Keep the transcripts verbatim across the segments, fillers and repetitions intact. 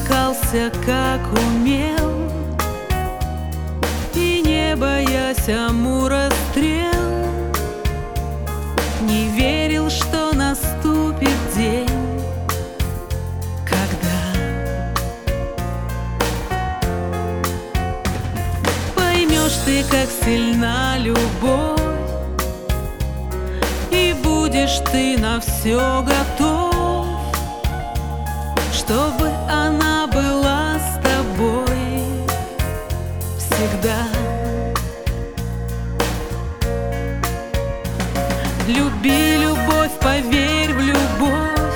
развлекался, как умел, и не боясь Амура стрел, не верил, что наступит день, когда поймешь ты, как сильна любовь, и будешь ты на все готов, чтобы она была с тобой всегда. Люби любовь, поверь в любовь,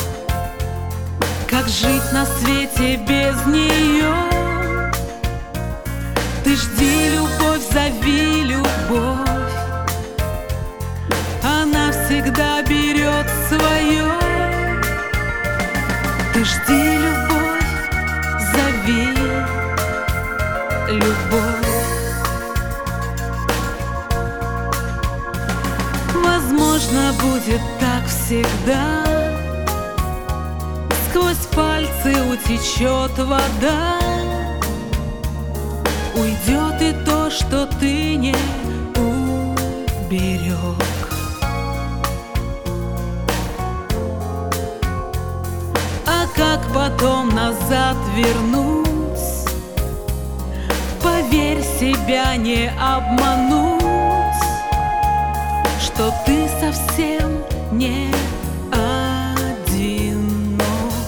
как жить на свете без нее. Ты жди любовь, зови любовь, она всегда берет свое. Ты жди любовь, зови любовь. Возможно, будет так всегда, сквозь пальцы утечет вода, уйдет и то, что ты не уберег. А как потом назад вернуть? Поверь, себя не обмануть, что ты совсем не одинок.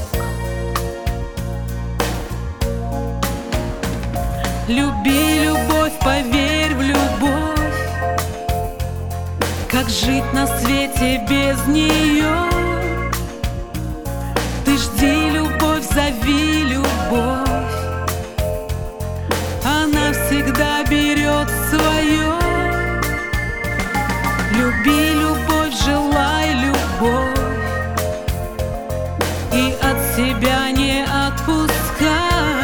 Люби любовь, поверь в любовь, как жить на свете без нее. Ты жди любовь, зови любовь, она всегда берет свое. Люби любовь, желай любовь, и от себя не отпускай.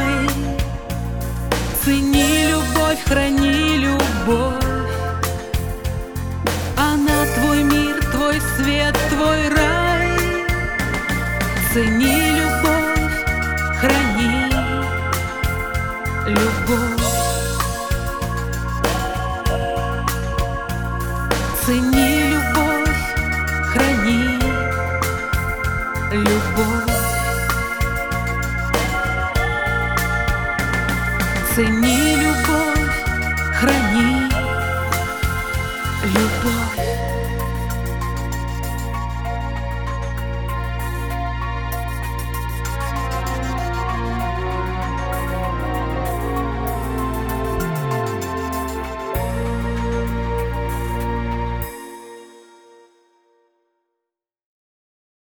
Цени любовь, храни любовь, она твой мир, твой свет, твой рай. Цени любовь, храни любовь. Цени любовь, храни любовь. Цени любовь, храни любовь.